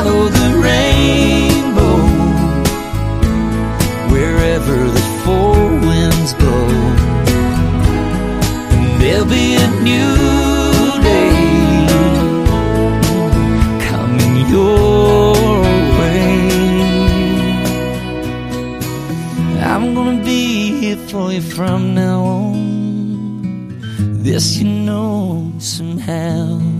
follow the rainbow wherever the four winds blow. And there'll be a new day coming your way. I'm gonna be here for you from now on. This you know somehow.